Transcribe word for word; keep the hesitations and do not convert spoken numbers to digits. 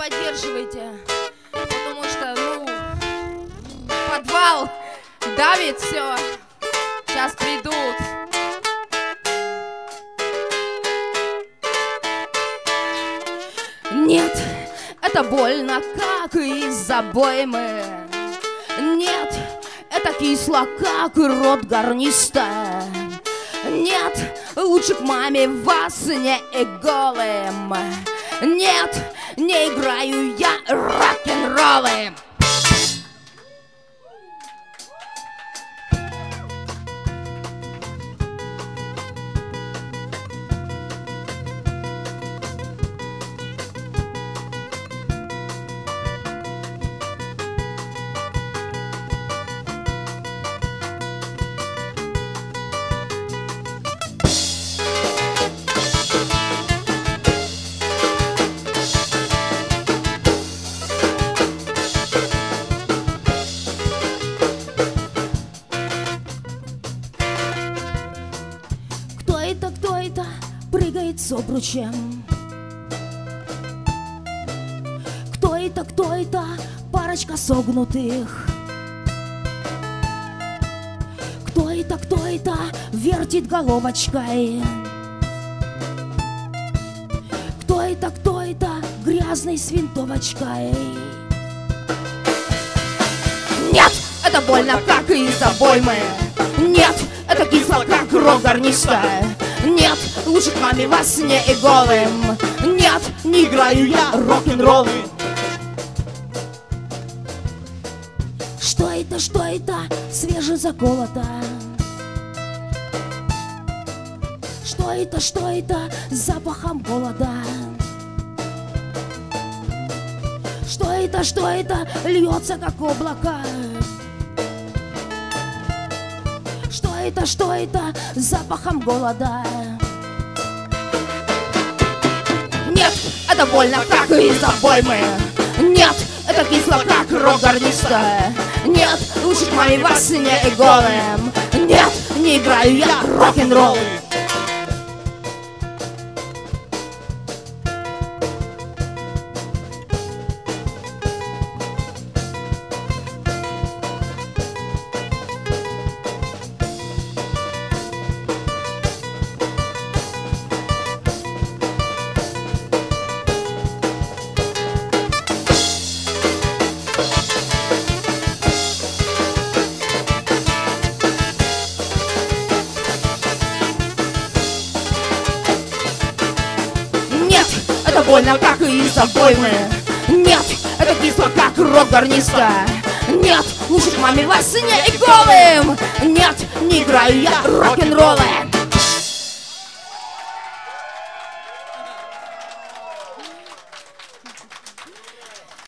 поддерживайте, потому что, ну, подвал давит все. Сейчас придут. Нет, это больно, как из обоймы. Нет, это кисло, как рот гарниста. Нет, лучше к маме вас не голым. Нет, не играю я рок-н-роллы. Кто это, кто это прыгает с обручем? Кто это, кто это парочка согнутых? Кто это, кто это вертит головочкой? Кто это, кто это грязный с винтовочкой? Нет, это больно, как из обоймы. Нет, это кисло, как рот гарниста. Нет, лучше к маме вас не и голым. Нет, не играю я рок-н-роллы. Что это, что это свежезаколото? Что это, что это с запахом голода? Что это, что это льется, как облако? Что это, что это с запахом голода? Нет, это больно, как из обоймы. Нет, это кисло, как рот гарниста. Нет, лучше к маме вас не и голым. Нет, не играю я рок-н-роллы. Это больно, как из обоймы. Нет, это кисло, как рот гарниста. Нет, лучше к маме вас не и голым. Нет, не играю я рок-н-роллы.